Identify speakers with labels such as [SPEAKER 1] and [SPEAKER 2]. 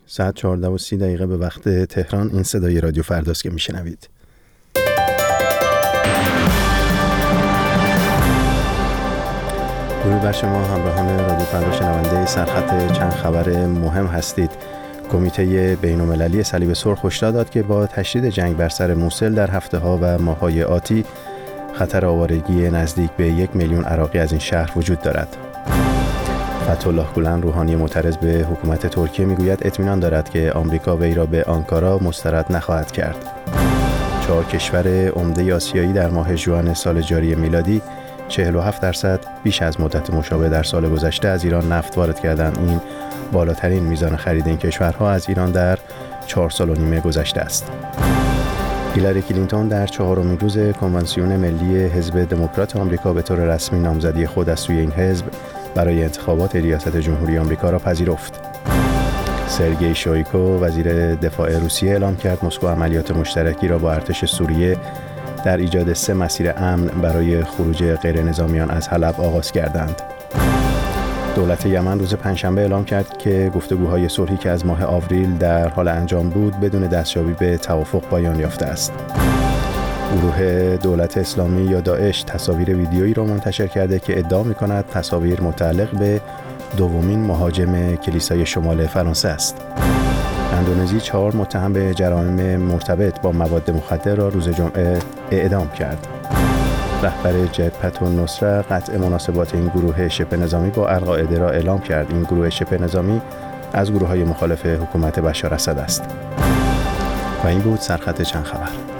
[SPEAKER 1] ساعت 14:30 به وقت تهران. این صدای رادیو فرداست که میشنوید. درود بر شما همراهان رادیو فردا، شنونده سرخط چند خبر مهم هستید. کمیته بین‌المللی صلیب سرخ هشدار داد که با تشدید جنگ بر سر موصل در هفته‌ها و ماه‌های آتی خطر آوارگی نزدیک به 1 میلیون عراقی از این شهر وجود دارد. فتح‌الله گولن، روحانی معترض به حکومت ترکیه، میگوید اطمینان دارد که آمریکا وی را به آنکارا مسترد نخواهد کرد. 4 کشور عمده آسیایی در ماه ژوئن سال جاری میلادی 47% بیش از مدت مشابه در سال گذشته از ایران نفت وارد کردند. این بالاترین میزان خرید این کشورها از ایران در 4 سال و نیم گذشته است. هیلاری کلینتون در 4مین روز کنوانسیون ملی حزب دموکرات آمریکا به طور رسمی نامزدی خود از سوی این حزب برای انتخابات ریاست جمهوری آمریکا را پذیرفت. سرگئی شویگو، وزیر دفاع روسیه، اعلام کرد مسکو عملیات مشترکی را با ارتش سوریه در ایجاد 3 مسیر امن برای خروج غیرنظامیان از حلب آغاز کردند. دولت یمن روز پنجشنبه اعلام کرد که گفتگوهای صلحی که از ماه آوریل در حال انجام بود بدون دستیابی به توافق پایان یافته است. گروه دولت اسلامی یا داعش تصاویر ویدیویی را منتشر کرده که ادعا می‌کند تصاویر متعلق به دومین مهاجم کلیسای شمال فرانسه است. اندونزی 4 متهم به جرایم مرتبط با مواد مخدر را روز جمعه اعدام کرد. رهبر جبهة النصره قطع مناسبات این گروه شبه نظامی با القاعده را اعلام کرد. این گروه شبه نظامی از گروه‌های مخالف حکومت بشار اسد است. و این بود سرخط چند خبر.